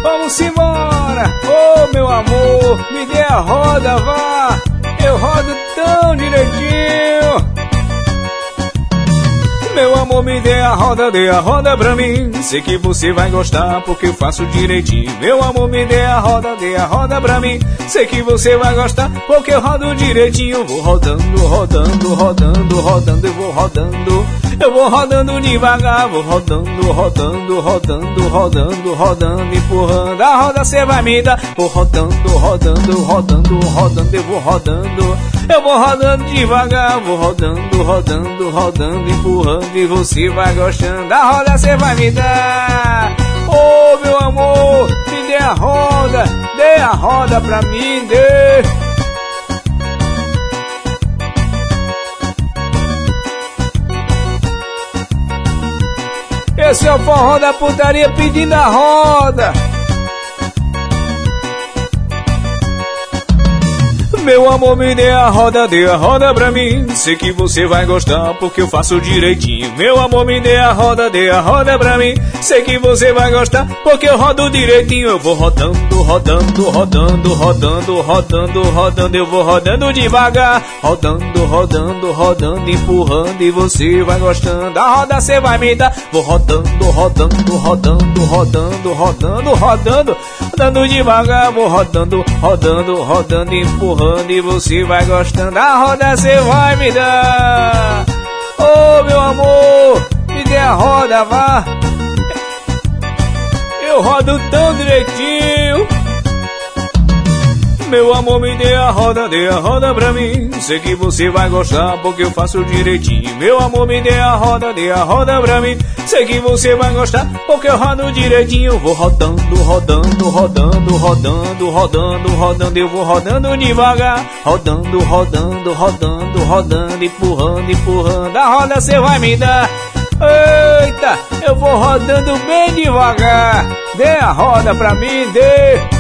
Vamos embora, oh meu amor, me dê a roda, vá. Eu rodo tão direitinho. Meu amor, me dê a roda pra mim. Sei que você vai gostar porque eu faço direitinho. Meu amor, me dê a roda pra mim. Sei que você vai gostar porque eu rodo direitinho. Vou rodando, rodando, rodando, rodando, eu vou rodando. Eu vou rodando devagar, vou rodando, rodando, rodando, rodando, rodando, empurrando. A roda cê vai me dar. Vou rodando, rodando, rodando, rodando, eu vou rodando. Eu vou rodando devagar, vou rodando, rodando, rodando, empurrando. E você vai gostando. A roda cê vai me dar. Oh meu amor, me dê a roda pra mim, dê. Esse é o forró da putaria pedindo a roda. Meu amor, me dê a roda pra mim. Sei que você vai gostar porque eu faço direitinho. Meu amor, me dê a roda pra mim. Sei que você vai gostar porque eu rodo direitinho. Eu vou rodando, rodando, rodando, rodando, rodando, rodando. Eu vou rodando devagar, rodando, rodando, rodando, empurrando. E você vai gostando. A roda cê vai me dar. Vou rodando, rodando, rodando, rodando, rodando, rodando, rodando devagar. Vou rodando, rodando, rodando, empurrando. E você vai gostando, a roda cê vai me dar. Oh meu amor, me dê a roda, vá. Eu rodo tão direitinho. Meu amor, me dê a roda pra mim. Sei que você vai gostar porque eu faço direitinho. Meu amor, me dê a roda pra mim. Sei que você vai gostar porque eu rodo direitinho. Vou rodando, rodando, rodando, rodando, rodando, rodando. Eu vou rodando devagar, rodando, rodando, rodando, rodando, empurrando, empurrando. A roda cê vai me dar. Eita, eu vou rodando bem devagar. Dê a roda pra mim, dê.